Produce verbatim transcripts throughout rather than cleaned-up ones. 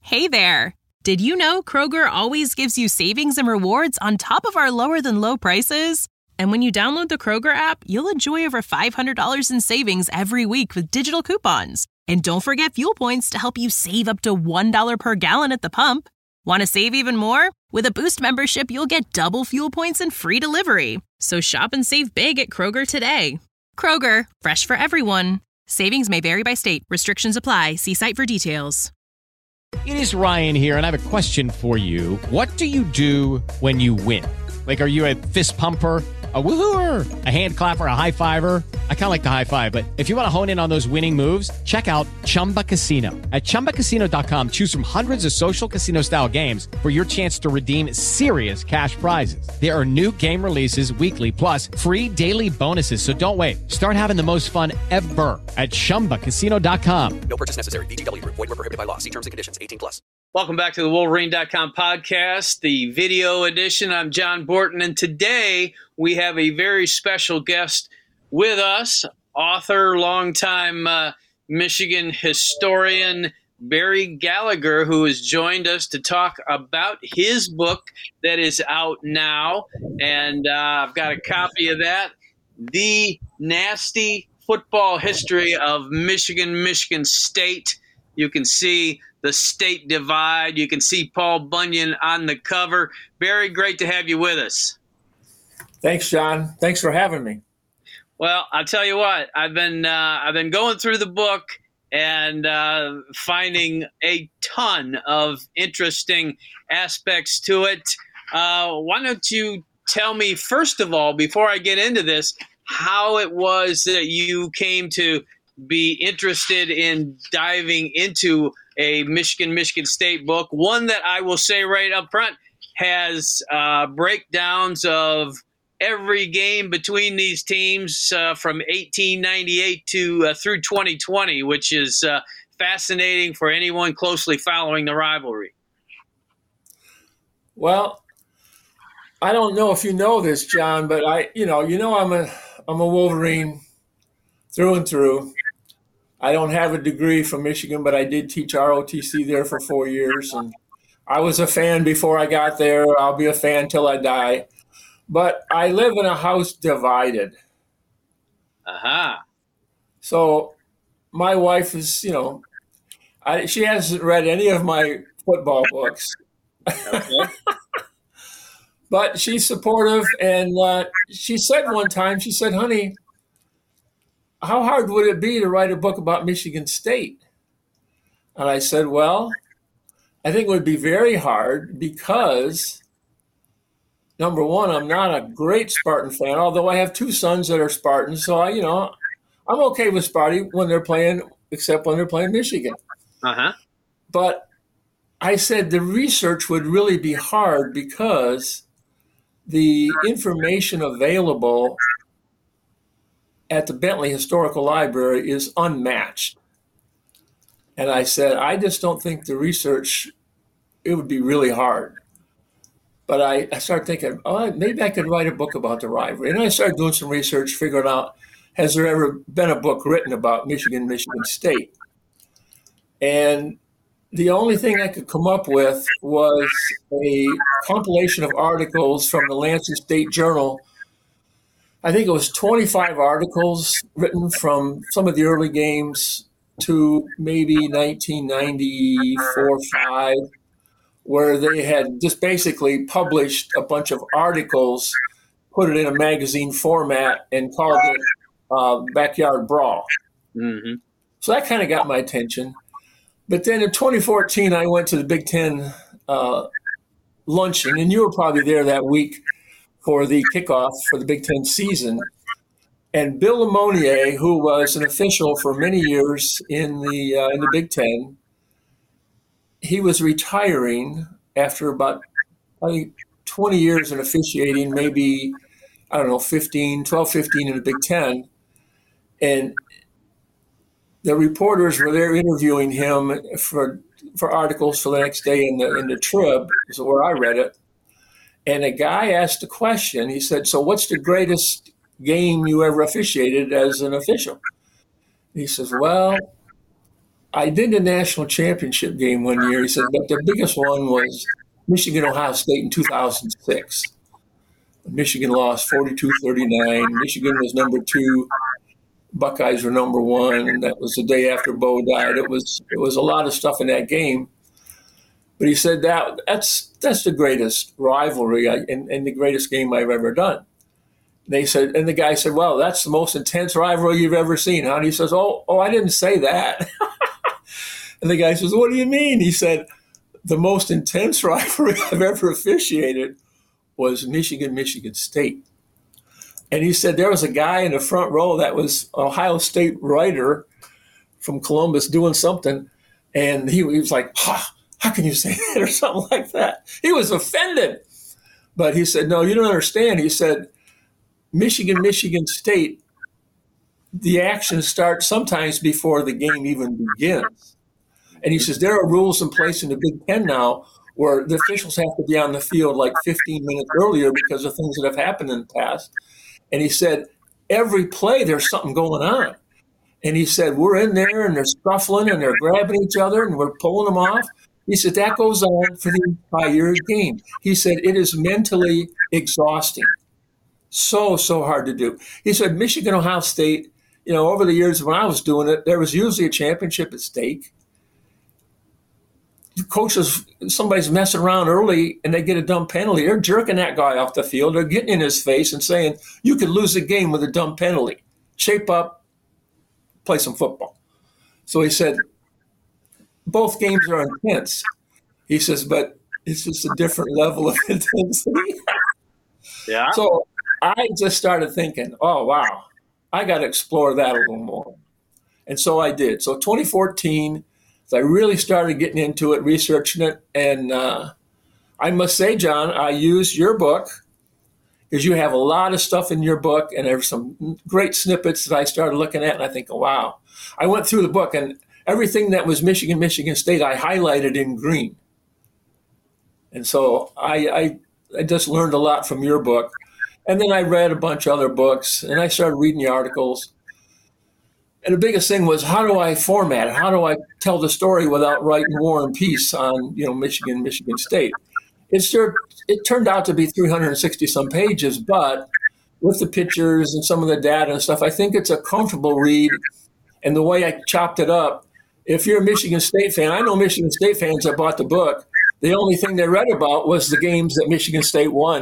Hey there! Did you know Kroger always gives you savings and rewards on top of our lower-than-low prices? And when you download the Kroger app, you'll enjoy over five hundred dollars in savings every week with digital coupons. And don't forget fuel points to help you save up to one dollar per gallon at the pump. Want to save even more? With a Boost membership, you'll get double fuel points and free delivery. So shop and save big at Kroger today. Kroger, fresh for everyone. Savings may vary by state. Restrictions apply. See site for details. It is Ryan here, and I have a question for you. What do you do when you win? Like, are you a fist pumper, a woohooer, a hand clapper, a high fiver? I kind of like the high five, but if you want to hone in on those winning moves, check out Chumba Casino. At chumba casino dot com, choose from hundreds of social casino-style games for your chance to redeem serious cash prizes. There are new game releases weekly, plus free daily bonuses. So don't wait. Start having the most fun ever at chumba casino dot com. No purchase necessary. V G W. Void where prohibited by law. See terms and conditions. eighteen plus. Welcome back to the Wolverine dot com podcast, the video edition. I'm John Borton, and today we have a very special guest with us, author, longtime uh, Michigan historian Barry Gallagher, who has joined us to talk about his book that is out now. And uh, I've got a copy of that, The Nasty Football History of Michigan, Michigan State. You can see the state divide. You can see Paul Bunyan on the cover. Barry, great to have you with us. Thanks, John. Thanks for having me. Well, I'll tell you what, I've been uh, I've been going through the book and uh, finding a ton of interesting aspects to it. Uh, why don't you tell me, first of all, before I get into this, how it was that you came to be interested in diving into a Michigan, Michigan State book, one that I will say right up front has uh, breakdowns of every game between these teams uh, from eighteen ninety-eight to uh, through twenty twenty, which is uh, fascinating for anyone closely following the rivalry. Well, I don't know if you know this, John, but I, you know, you know, I'm a, I'm a Wolverine through and through. I don't have a degree from Michigan, but I did teach R O T C there for four years, and I was a fan before I got there. I'll be a fan till I die. But I live in a house divided. Aha. Uh-huh. So my wife is, you know, I, she hasn't read any of my football books. Okay. But she's supportive. And uh, she said one time, she said, honey, how hard would it be to write a book about Michigan State? And I said, well, I think it would be very hard because – number one, I'm not a great Spartan fan, although I have two sons that are Spartans. So, I, you know, I'm okay with Sparty when they're playing, except when they're playing Michigan. Uh-huh. But I said the research would really be hard because the information available at the Bentley Historical Library is unmatched. And I said, I just don't think the research, it would be really hard. But I, I started thinking, oh, maybe I could write a book about the rivalry. And I started doing some research, figuring out, has there ever been a book written about Michigan, Michigan State? And the only thing I could come up with was a compilation of articles from the Lansing State Journal. I think it was twenty-five articles written from some of the early games to maybe nineteen ninety-four, five. Where they had just basically published a bunch of articles, put it in a magazine format, and called it uh, Backyard Brawl. Mm-hmm. So that kind of got my attention. But then in twenty fourteen, I went to the Big Ten uh, luncheon, and you were probably there that week for the kickoff for the Big Ten season. And Bill Lamonier, who was an official for many years in the uh, in the Big Ten, he was retiring after about, I think, twenty years in officiating, maybe, I don't know, fifteen, twelve, fifteen in the Big Ten. And the reporters were there interviewing him for for articles for the next day in the in the Trib, is where I read it. And a guy asked a question. He said, so what's the greatest game you ever officiated as an official? He says, well, I did the national championship game one year. He said, but the biggest one was Michigan Ohio State in two thousand six. Michigan lost forty-two thirty-nine. Michigan was number two. Buckeyes were number one, and that was the day after Bo died. It was it was a lot of stuff in that game. But he said that that's that's the greatest rivalry I, and, and the greatest game I've ever done. They said, and the guy said, "Well, that's the most intense rivalry you've ever seen, huh?" And he says, "Oh, oh, I didn't say that." And the guy says, "What do you mean?" He said, "The most intense rivalry I've ever officiated was Michigan, Michigan State." And he said there was a guy in the front row that was an Ohio State writer from Columbus doing something, and he, he was like, "Ha, how can you say that?" or something like that. He was offended. But he said, "No, you don't understand." He said, Michigan, Michigan State, the action starts sometimes before the game even begins. And he says there are rules in place in the Big Ten now where the officials have to be on the field like fifteen minutes earlier because of things that have happened in the past. And he said every play there's something going on. And he said we're in there and they're scuffling and they're grabbing each other and we're pulling them off. He said that goes on for the entire game. He said it is mentally exhausting. So, so hard to do. He said Michigan, Ohio State, you know, over the years when I was doing it, there was usually a championship at stake. Coaches, somebody's messing around early and they get a dumb penalty. They're jerking that guy off the field. They're getting in his face and saying, you could lose the game with a dumb penalty. Shape up, play some football. So he said, both games are intense. He says, but it's just a different level of intensity. Yeah. So I just started thinking, oh, wow, I got to explore that a little more. And so I did. So twenty fourteen, I really started getting into it, researching it. And uh, I must say, John, I used your book because you have a lot of stuff in your book. And there's some great snippets that I started looking at. And I think, oh, wow. I went through the book and everything that was Michigan, Michigan State, I highlighted in green. And so I, I, I just learned a lot from your book. And then I read a bunch of other books, and I started reading the articles. And the biggest thing was, how do I format it? How do I tell the story without writing War and Peace on, you know, Michigan, Michigan State? It sure, it turned out to be three hundred sixty some pages, but with the pictures and some of the data and stuff, I think it's a comfortable read. And the way I chopped it up, if you're a Michigan State fan, I know Michigan State fans that bought the book, the only thing they read about was the games that Michigan State won.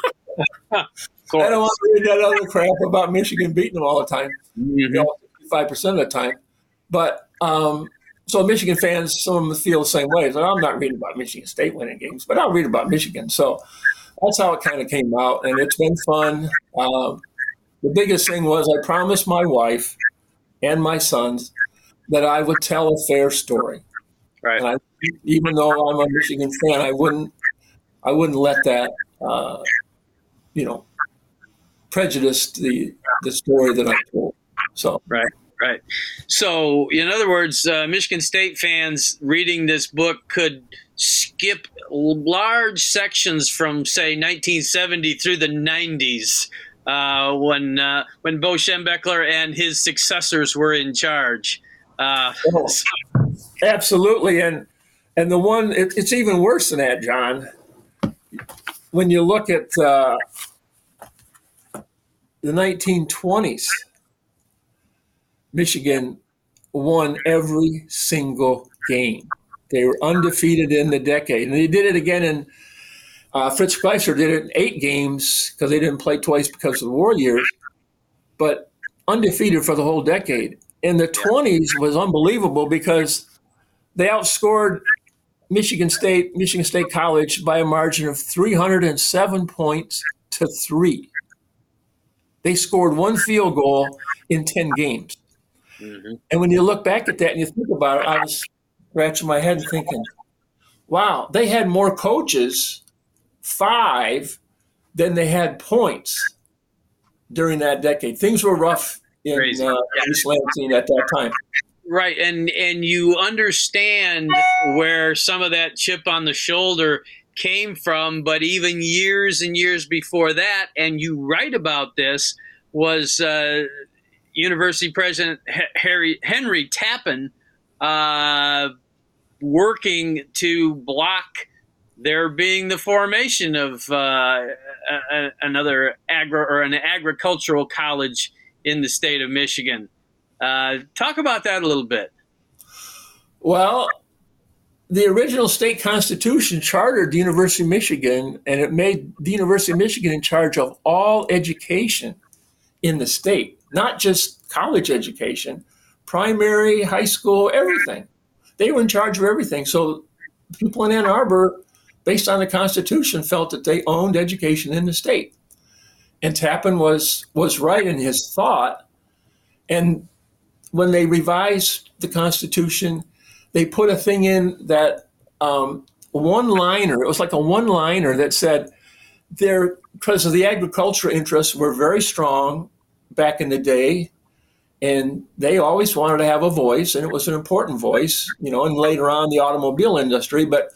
I don't want to read that other crap about Michigan beating them all the time, mm-hmm. you know, fifty-five percent of the time. But um, so Michigan fans, some of them feel the same way. So I'm not reading about Michigan State winning games, but I'll read about Michigan. So that's how it kind of came out, and it's been fun. Um, the biggest thing was I promised my wife and my sons that I would tell a fair story. Right. And I, even though I'm a Michigan fan, I wouldn't, I wouldn't let that, uh, you know, prejudice the the story that I told. So right, right. So in other words, uh, Michigan State fans reading this book could skip large sections from, say, nineteen seventy through the nineties, uh, when uh, when Bo Schembechler and his successors were in charge. Uh, oh, absolutely, and and the one it, it's even worse than that, John. When you look at uh, the nineteen twenties, Michigan won every single game. They were undefeated in the decade, and they did it again in uh, Fritz Kleischer did it in eight games because they didn't play twice because of the war years, but undefeated for the whole decade. In the twenties was unbelievable because they outscored Michigan State, Michigan State College by a margin of three hundred seven points to three. They scored one field goal in ten games. Mm-hmm. And when you look back at that and you think about it, I was scratching my head and thinking, wow, they had more coaches, five, than they had points during that decade. Things were rough in uh, East Lansing at that time. Right, and and you understand where some of that chip on the shoulder came from, but even years and years before that, and you write about this, was uh, University President Harry, Henry Tappan, uh, working to block there being the formation of uh, a, a, another agri or an agricultural college in the state of Michigan. Uh, talk about that a little bit. Well, the original state constitution chartered the University of Michigan, and it made the University of Michigan in charge of all education in the state, not just college education, primary, high school, everything. They were in charge of everything. So people in Ann Arbor, based on the Constitution, felt that they owned education in the state. And Tappan was was right in his thought. And when they revised the Constitution, they put a thing in that um, one-liner, it was like a one-liner that said, there, because of the agriculture interests were very strong back in the day, and they always wanted to have a voice, and it was an important voice, you know, and later on the automobile industry, but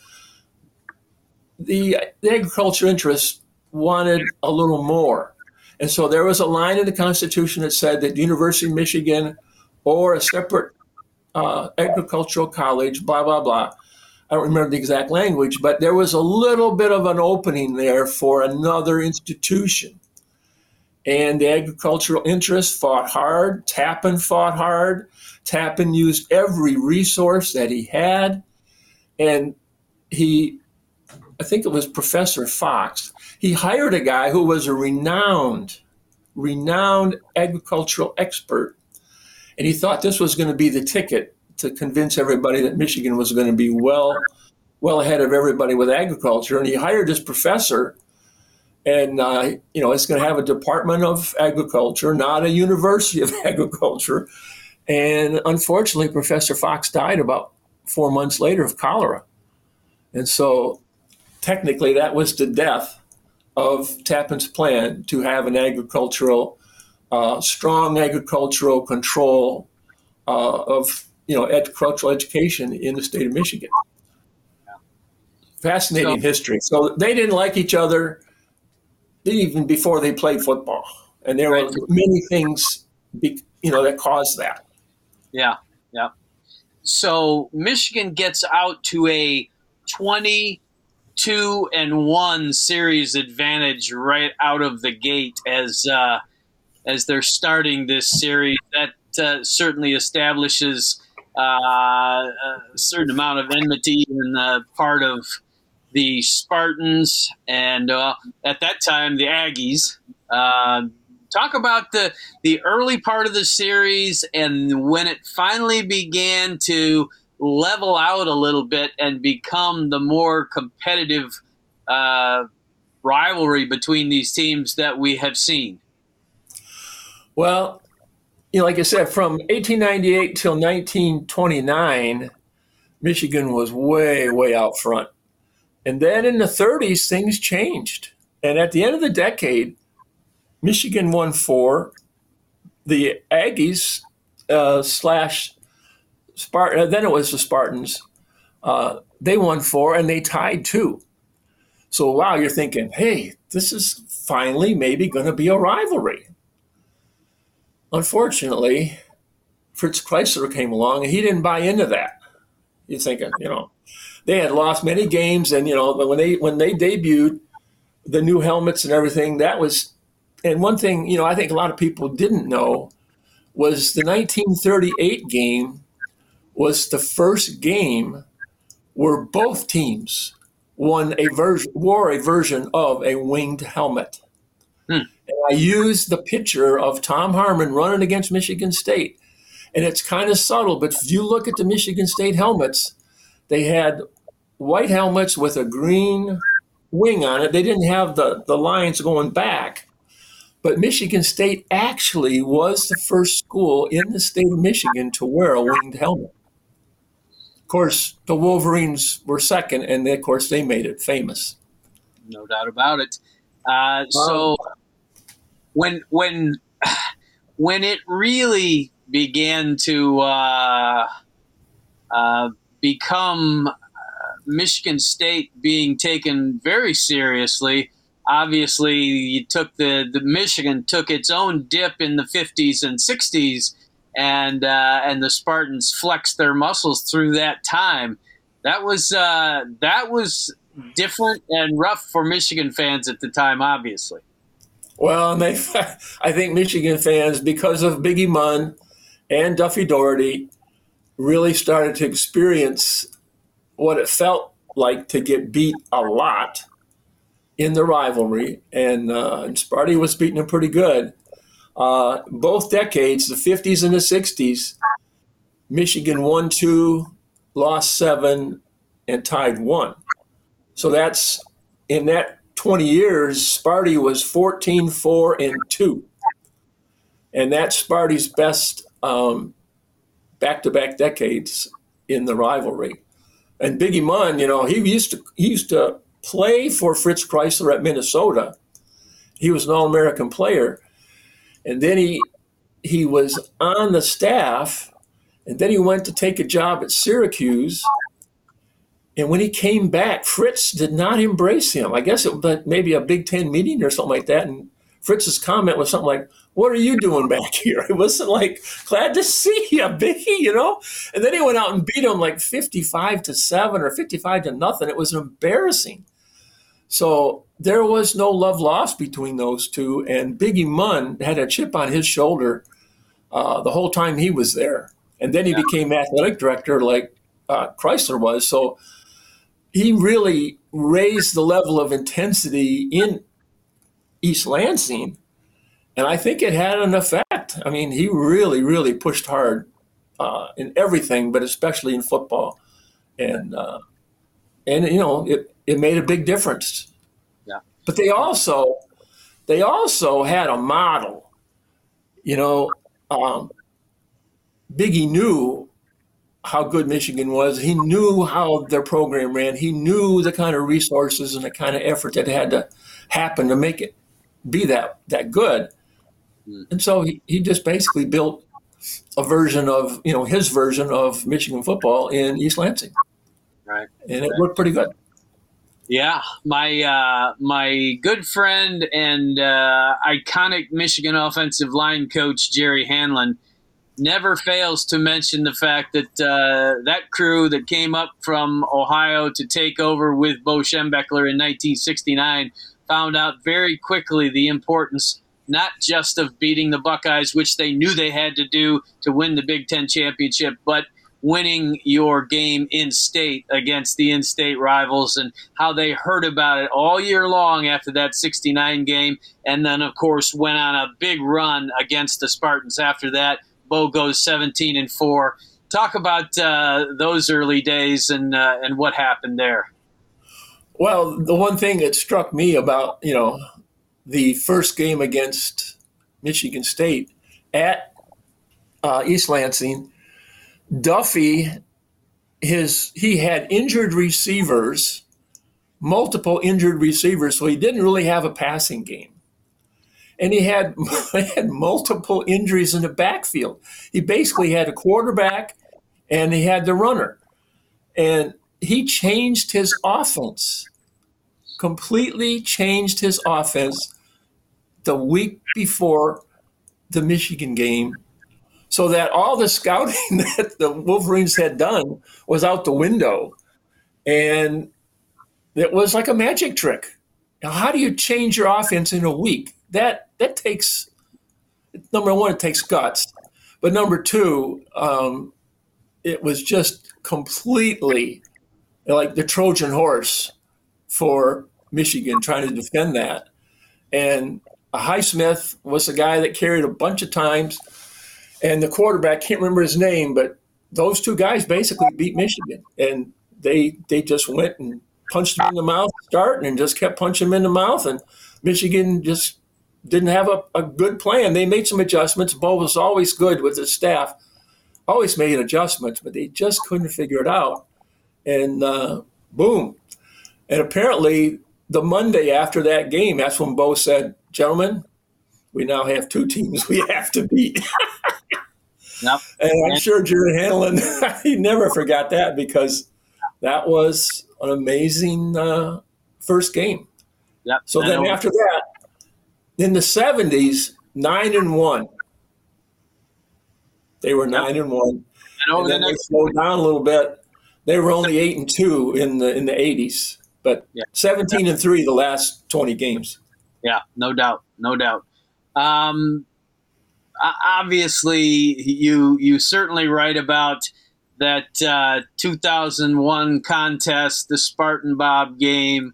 the, the agriculture interests wanted a little more. And so there was a line in the Constitution that said that the University of Michigan or a separate uh, agricultural college, blah, blah, blah. I don't remember the exact language, but there was a little bit of an opening there for another institution. And the agricultural interests fought hard. Tappan fought hard. Tappan used every resource that he had. And he, I think it was Professor Fox, he hired a guy who was a renowned, renowned agricultural expert. And he thought this was going to be the ticket to convince everybody that Michigan was going to be well, well ahead of everybody with agriculture. And he hired this professor, and uh, you know, it's going to have a Department of Agriculture, not a University of Agriculture. And unfortunately, Professor Fox died about four months later of cholera. And so technically that was the death of Tappan's plan to have an agricultural, uh, strong agricultural control uh, of, you know, agricultural education in the state of Michigan. Fascinating so, history. So they didn't like each other even before they played football. And there right. were many things, you know, that caused that. Yeah, yeah. So Michigan gets out to a twenty-two and one series advantage right out of the gate as uh, as they're starting this series. That uh, certainly establishes uh, a certain amount of enmity in the part of the Spartans and uh, at that time the Aggies. Uh, talk about the the early part of the series and when it finally began to level out a little bit and become the more competitive uh, rivalry between these teams that we have seen. Well, you know, like I said, from eighteen ninety-eight till nineteen twenty-nine, Michigan was way, way out front. And then in the thirties, things changed. And at the end of the decade, Michigan won four. The Aggies uh, slash Spartan, then it was the Spartans, uh, they won four and they tied two. So, wow, you're thinking, hey, this is finally maybe going to be a rivalry. Unfortunately, Fritz Chrysler came along and he didn't buy into that. You're thinking, you know, they had lost many games, and you know, when they when they debuted the new helmets and everything, that was, and one thing, you know, I think a lot of people didn't know was the nineteen thirty-eight game was the first game where both teams won a version wore a version of a winged helmet. Hmm. And I used the picture of Tom Harmon running against Michigan State. And it's kind of subtle, but if you look at the Michigan State helmets, they had white helmets with a green wing on it. They didn't have the, the lines going back. But Michigan State actually was the first school in the state of Michigan to wear a winged helmet. Of course, the Wolverines were second, and of course, they made it famous. No doubt about it. Uh, so um, when when when it really began to uh, uh, become uh, Michigan State being taken very seriously, obviously you took the, the Michigan took its own dip in the fifties and sixties and uh, and the Spartans flexed their muscles through that time. That was uh, that was different and rough for Michigan fans at the time, obviously. Well, and they, I think Michigan fans, because of Biggie Munn and Duffy Daugherty, really started to experience what it felt like to get beat a lot in the rivalry, and, uh, and Sparty was beating them pretty good. Uh, both decades, the fifties and the sixties, Michigan won two, lost seven, and tied one. So that's, in that twenty years, Sparty was fourteen, four, and two. And that's Sparty's best um, back-to-back decades in the rivalry. And Biggie Munn, you know, he used to he used to play for Fritz Chrysler at Minnesota. He was an All-American player. And then he he was on the staff, and then he went to take a job at Syracuse. And when he came back, Fritz did not embrace him. I guess it was maybe a Big Ten meeting or something like that. And Fritz's comment was something like, "What are you doing back here?" It wasn't like, "Glad to see you, Biggie," you know? And then he went out and beat him like fifty-five to seven or fifty-five to nothing. It was embarrassing. So there was no love lost between those two. And Biggie Munn had a chip on his shoulder uh, the whole time he was there. And then he yeah. became athletic director like uh, Chrysler was. So he really raised the level of intensity in East Lansing. And I think it had an effect. I mean, he really, really pushed hard uh, in everything, but especially in football. And, uh, and you know, it, it made a big difference. Yeah. But they also, they also had a model. You know, um, Biggie knew how good Michigan was. He knew how their program ran. He knew the kind of resources and the kind of effort that had to happen to make it be that that good. And so he, he just basically built a version of, you know, his version of Michigan football in East Lansing. Right. And it worked pretty good. Yeah. My uh, my good friend and uh, iconic Michigan offensive line coach, Jerry Hanlon, never fails to mention the fact that uh, that crew that came up from Ohio to take over with Bo Schembechler in nineteen sixty-nine found out very quickly the importance not just of beating the Buckeyes, which they knew they had to do to win the Big Ten championship, but winning your game in-state against the in-state rivals, and how they heard about it all year long after that sixty-nine game, and then, of course, went on a big run against the Spartans after that. Bo goes seventeen and four. Talk about uh, those early days and uh, and what happened there. Well, the one thing that struck me about, you know, the first game against Michigan State at uh, East Lansing, Duffy, his he had injured receivers, multiple injured receivers, so he didn't really have a passing game. And he had, he had multiple injuries in the backfield. He basically had a quarterback and he had the runner. And he changed his offense, completely changed his offense the week before the Michigan game, so that all the scouting that the Wolverines had done was out the window. And it was like a magic trick. Now, how do you change your offense in a week? That that takes, number one, it takes guts. But number two, um, it was just completely like the Trojan horse for Michigan trying to defend that. And Highsmith was the guy that carried a bunch of times. And the quarterback, can't remember his name, but those two guys basically beat Michigan. And they they just went and punched him in the mouth starting and just kept punching him in the mouth. And Michigan just didn't have a, a good plan. They made some adjustments. Bo was always good with his staff, always made adjustments, but they just couldn't figure it out. And uh, boom. And apparently the Monday after that game, that's when Bo said, "Gentlemen, we now have two teams we have to beat." Yep. And I'm sure Jerry Hanlon, he never forgot that, because that was an amazing uh, first game. Yep. So then after that, in the seventies, nine and one. They were nine and one, And over and the then they next, slowed down a little bit. They were only eight and two in the in the eighties, but Yeah. seventeen and three the last twenty games. yeah, no doubt, no doubt. Um, o- obviously, you you certainly write about that uh, two thousand one contest, the Spartan Bob game.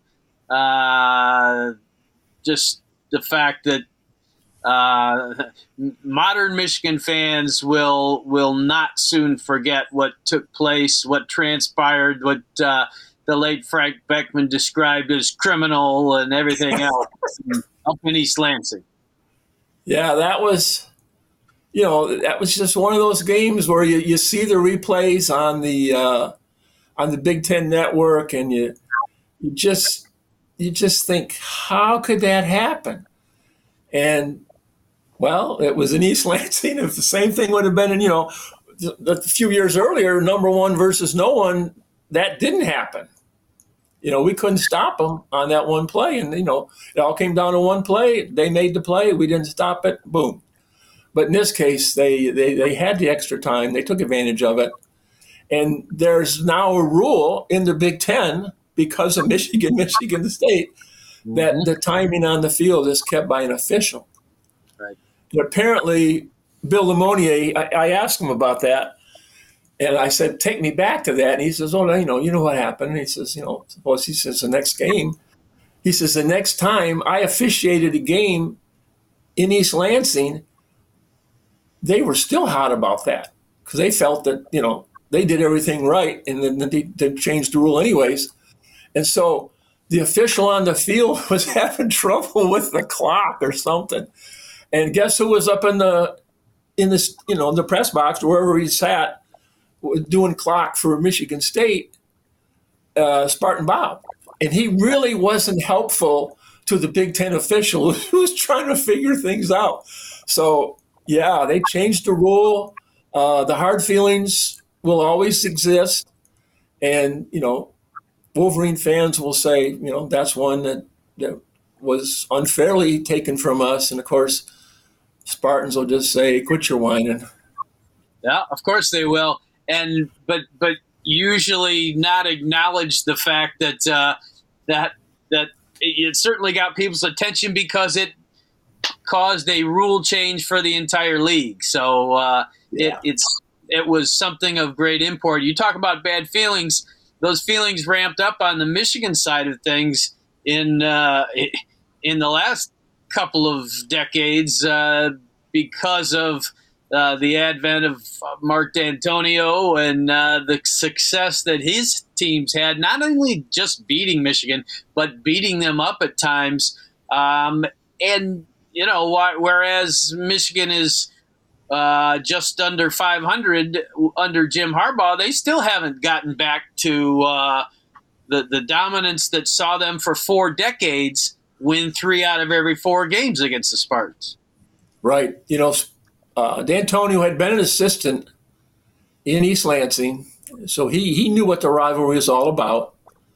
Uh, just the fact that uh, modern Michigan fans will will not soon forget what took place, what transpired, what uh, the late Frank Beckman described as criminal and everything else up in East Lansing. Yeah, that was, you know, that was just one of those games where you, you see the replays on the uh, on the Big Ten Network, and you you just you just think, how could that happen? And well, it was in East Lansing. If the same thing would have been in, you know, a few years earlier, number one versus no one, that didn't happen. You know, we couldn't stop them on that one play. And, you know, it all came down to one play. They made the play. We didn't stop it. Boom. But in this case, they, they, they had the extra time. They took advantage of it. And there's now a rule in the Big Ten because of Michigan, Michigan State, that Mhm. the timing on the field is kept by an official. Right. But apparently, Bill Lamonier, I, I asked him about that. And I said, take me back to that. And he says, oh, you know, you know what happened? And he says, you know, suppose he says the next game. He says, the next time I officiated a game in East Lansing, they were still hot about that because they felt that, you know, they did everything right. And then they, they changed the rule anyways. And so the official on the field was having trouble with the clock or something. And guess who was up in the, in this, you know, in the press box, wherever he sat, doing clock for Michigan State, uh, Spartan Bob. And he really wasn't helpful to the Big Ten official who was trying to figure things out. So, yeah, they changed the rule. Uh, the hard feelings will always exist. And, you know, Wolverine fans will say, you know, that's one that, that was unfairly taken from us. And, of course, Spartans will just say, quit your whining. Yeah, of course they will. And but but usually not acknowledge the fact that uh, that that it, it certainly got people's attention because it caused a rule change for the entire league. So uh, Yeah. it, it's it was something of great import. You talk about bad feelings; those feelings ramped up on the Michigan side of things in uh, in the last couple of decades uh, because of Uh, the advent of Mark D'Antonio and uh, the success that his teams had, not only just beating Michigan, but beating them up at times. Um, and, you know, wh- whereas Michigan is uh, just under five hundred under Jim Harbaugh, they still haven't gotten back to uh, the, the dominance that saw them for four decades win three out of every four games against the Spartans. Right. You know, Uh, D'Antonio had been an assistant in East Lansing, so he, he knew what the rivalry was all about.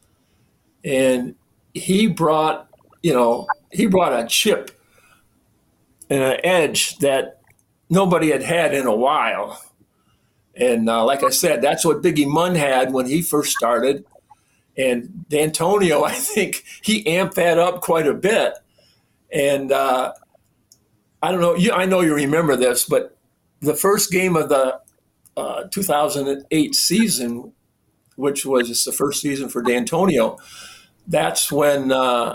And he brought, you know, he brought a chip and an edge that nobody had had in a while. And uh, like I said, that's what Biggie Munn had when he first started. And D'Antonio, I think he amped that up quite a bit. And uh, I don't know, you, I know you remember this, but the first game of the uh, two thousand eight season, which was just the first season for D'Antonio, that's when, uh,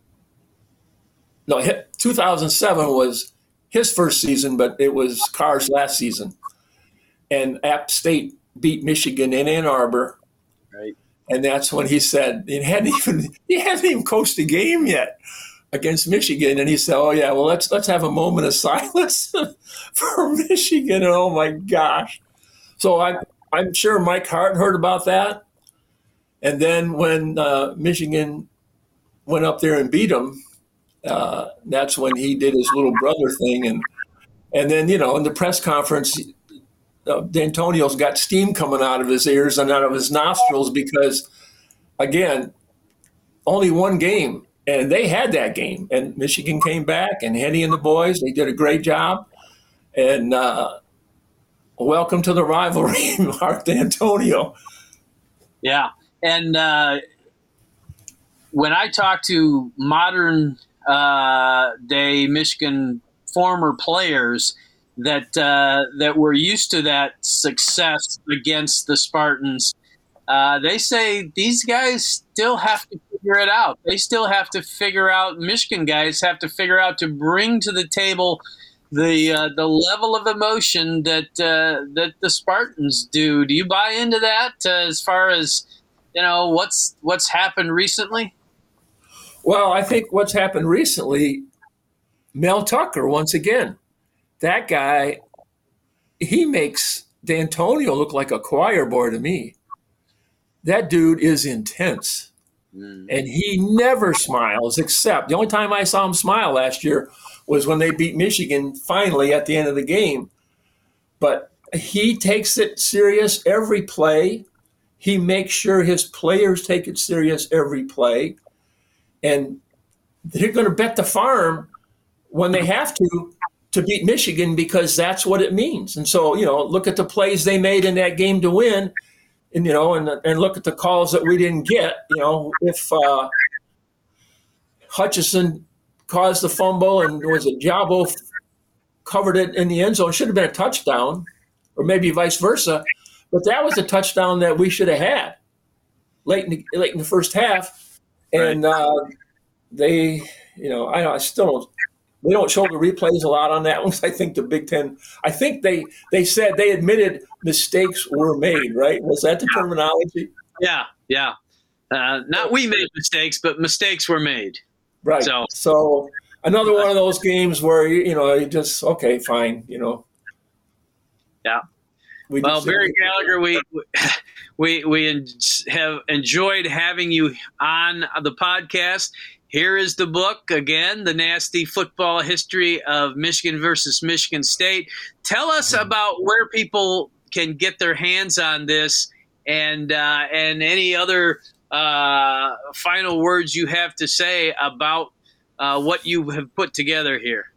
no, two thousand seven was his first season, but it was Carr's last season. And App State beat Michigan in Ann Arbor. Right. And that's when he said, he hadn't even, he hadn't even coached a game yet against Michigan, and he said, "Oh yeah, well let's let's have a moment of silence for Michigan." And oh my gosh! So I'm I'm sure Mike Hart heard about that, and then when uh, Michigan went up there and beat him, uh, that's when he did his little brother thing, and and then you know in the press conference, uh, D'Antonio's got steam coming out of his ears and out of his nostrils because, again, only one game. And they had that game, and Michigan came back, and Henny and the boys, they did a great job. And uh, Welcome to the rivalry, Mark D'Antonio. Yeah. And uh, when I talk to modern uh, day Michigan former players that uh, that were used to that success against the Spartans, uh, they say these guys still have to figure it out. They still have to figure out, Michigan guys have to figure out to bring to the table the uh, the level of emotion that uh, that the Spartans do. Do you buy into that uh, as far as, you know, what's what's happened recently? Well, I think what's happened recently, Mel Tucker, once again, that guy, he makes D'Antonio look like a choir boy to me. That dude is intense. Mm. And he never smiles, except the only time I saw him smile last year was when they beat Michigan finally at the end of the game. But he takes it serious every play. He makes sure his players take it serious every play. And they're going to bet the farm when they have to to beat Michigan because that's what it means. And so, you know, look at the plays they made in that game to win. And, you know, and and look at the calls that we didn't get. You know, if uh, Hutchison caused the fumble and was it Jabo covered it in the end zone, it should have been a touchdown, or maybe vice versa. But that was a touchdown that we should have had late in the, late in the first half. And uh, they, you know, I, I still don't. They don't show the replays a lot on that one. I think the Big Ten, I think they, they said they admitted mistakes were made, right? Was that the terminology? Yeah, yeah. Uh, not we made mistakes, but mistakes were made. Right. So, so another one of those games where, you, you know, you just, okay, fine, you know. Yeah. We well, just, Barry Gallagher, we we we have enjoyed having you on the podcast. Here is the book, again, The Nasty Football History of Michigan versus Michigan State. Tell us about where people can get their hands on this and uh, and any other uh, final words you have to say about uh, what you have put together here.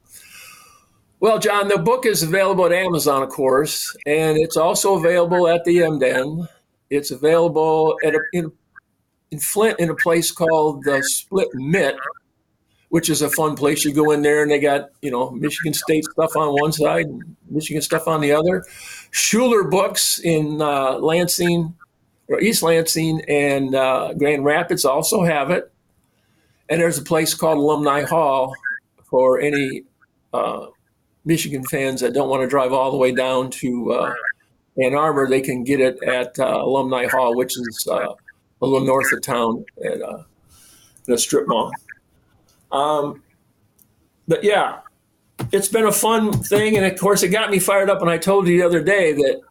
Well, John, the book is available at Amazon, of course, and it's also available at the M D E N. It's available at a, in in Flint in a place called the Split Mitt, which is a fun place. You go in there and they got, you know, Michigan State stuff on one side, and Michigan stuff on the other. Schuler Books in uh, Lansing, or East Lansing, and uh, Grand Rapids also have it. And there's a place called Alumni Hall for any uh, Michigan fans that don't want to drive all the way down to uh, Ann Arbor. They can get it at uh, Alumni Hall, which is uh, a little north of town at uh, the strip mall. Um, but yeah, it's been a fun thing. And of course, it got me fired up. And I told you the other day that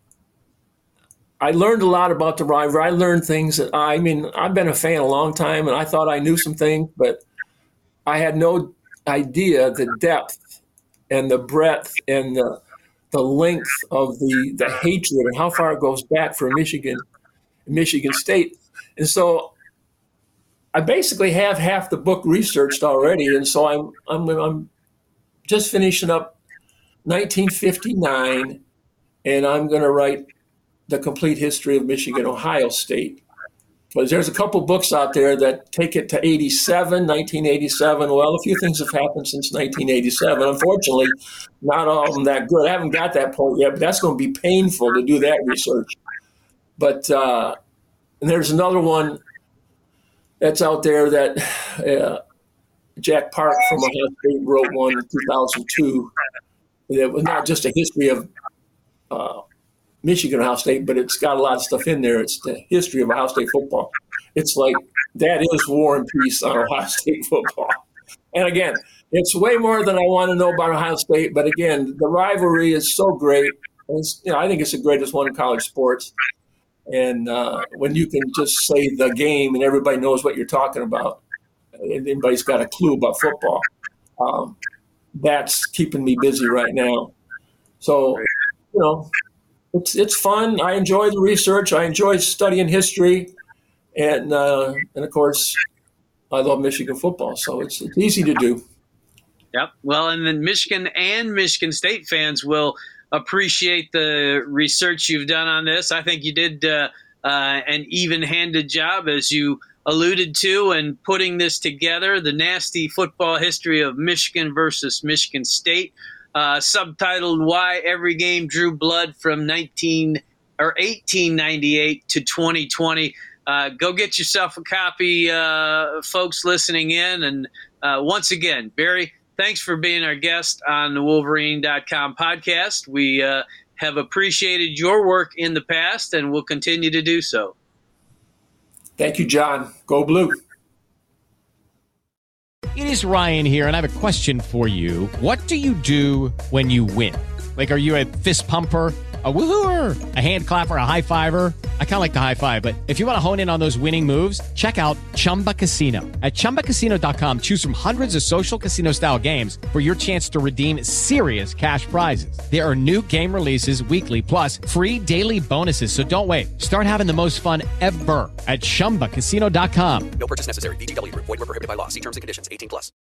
I learned a lot about the rivalry. I learned things that I, I mean, I've been a fan a long time and I thought I knew some things, but I had no idea the depth and the breadth and the, the length of the, the hatred and how far it goes back for Michigan, Michigan State. And so I basically have half the book researched already. And so I'm, I'm, I'm just finishing up nineteen fifty-nine, and I'm going to write the complete history of Michigan, Ohio State. Because there's a couple books out there that take it to eighty-seven, nineteen eighty-seven. Well, a few things have happened since nineteen eighty-seven. Unfortunately, not all of them that good. I haven't got that point yet, but that's going to be painful to do that research. But uh, and there's another one that's out there that uh, Jack Park from Ohio State wrote one in two thousand two. It was not just a history of uh, Michigan, Ohio State, but it's got a lot of stuff in there. It's the history of Ohio State football. It's like, that is War and Peace on Ohio State football. And again, it's way more than I want to know about Ohio State. But again, the rivalry is so great. It's, you know, I think it's the greatest one in college sports. And uh, when you can just say the game and everybody knows what you're talking about, and everybody's got a clue about football, um, that's keeping me busy right now. So, you know, it's it's fun. I enjoy the research. I enjoy studying history, and uh, and of course, I love Michigan football. So it's it's easy to do. Yep. Well, and then Michigan and Michigan State fans will appreciate the research you've done on this. I think you did uh, uh, an even-handed job, as you alluded to, in putting this together, the nasty football history of Michigan versus Michigan State, uh, subtitled Why Every Game Drew Blood from nineteen or eighteen ninety-eight to twenty twenty. Uh, go get yourself a copy, uh, folks listening in. And uh, once again, Barry, thanks for being our guest on the Wolverine dot com podcast. We uh, have appreciated your work in the past and will continue to do so. Thank you, John. Go Blue. It is Ryan here, and I have a question for you. What do you do when you win? Like, are you a fist pumper, a woohooer, a hand clapper, a high fiver? I kind of like the high five, but if you want to hone in on those winning moves, check out Chumba Casino. At Chumba Casino dot com, choose from hundreds of social casino style games for your chance to redeem serious cash prizes. There are new game releases weekly, plus free daily bonuses. So don't wait. Start having the most fun ever at Chumba Casino dot com. No purchase necessary. V G W Group. Void where prohibited by law. See terms and conditions. eighteen plus.